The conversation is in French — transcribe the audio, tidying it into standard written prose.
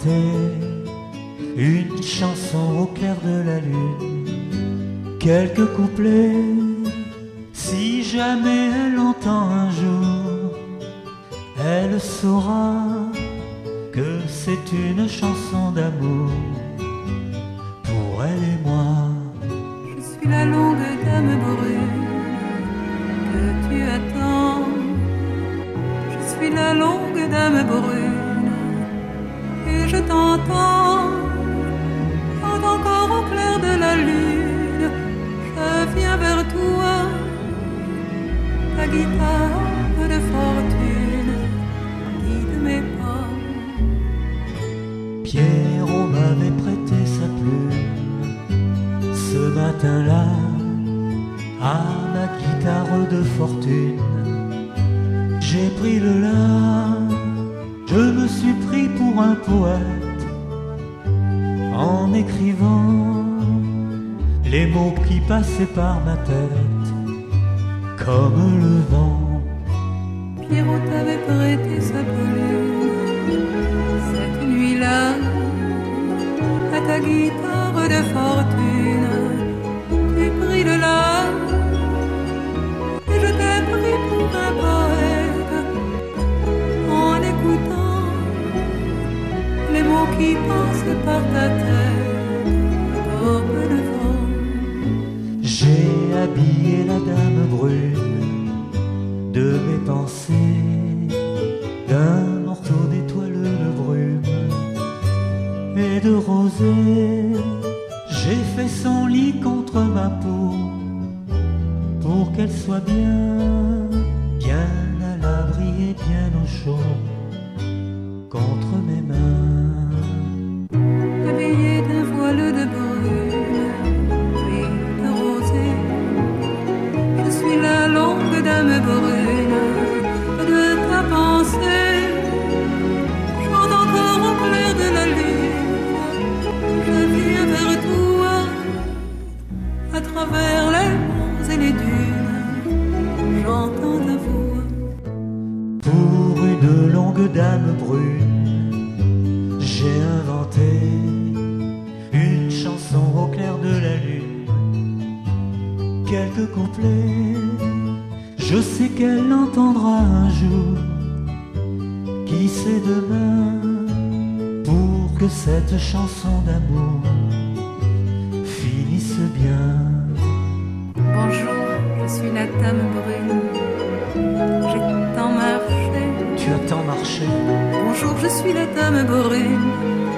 inventé une chanson au clair de la lune, quelques couplets. Si jamais elle entend un jour, elle saura que c'est une chanson d'amour pour elle et moi. Je suis la longue dame brune que tu attends. Je suis la longue dame brune et je t'entends. Quand encore au clair de la lune, je viens vers toi. Ta guitare de fortune guide mes pas. Pierrot m'avait prêté sa plume ce matin-là à ma guitare de fortune. J'ai pris le la, je me suis pris pour un poète en écrivant les mots qui passaient par ma tête comme le vent. Pierrot t'avait prêté sa plume cette nuit-là à ta guitare de fortune. Tu pris le la et je t'ai pris pour un poète en écoutant les mots qui passent par ta tête comme le vent. J'ai habillé la dame brune de mes pensées d'un morceau d'étoiles de brume et de rosée. J'ai fait son lit contre ma peau pour qu'elle soit bien, bien à l'abri et bien au chaud contre mes mains. Habillé d'un voile de brune et de rosée, je suis la longue dame brune de ta pensée. Chante encore au clair de la lune, je viens vers toi, à travers les monts et les dunes, j'entends ta voix. Pour une longue dame brune, j'ai inventé une chanson au clair de la lune, quelques couplets. Je sais qu'elle l'entendra un jour, qui sait demain, pour que cette chanson d'amour finisse bien. Bonjour, je suis la dame brune, j'ai tant marché. Tu as tant marché. Bonjour, je suis la dame brune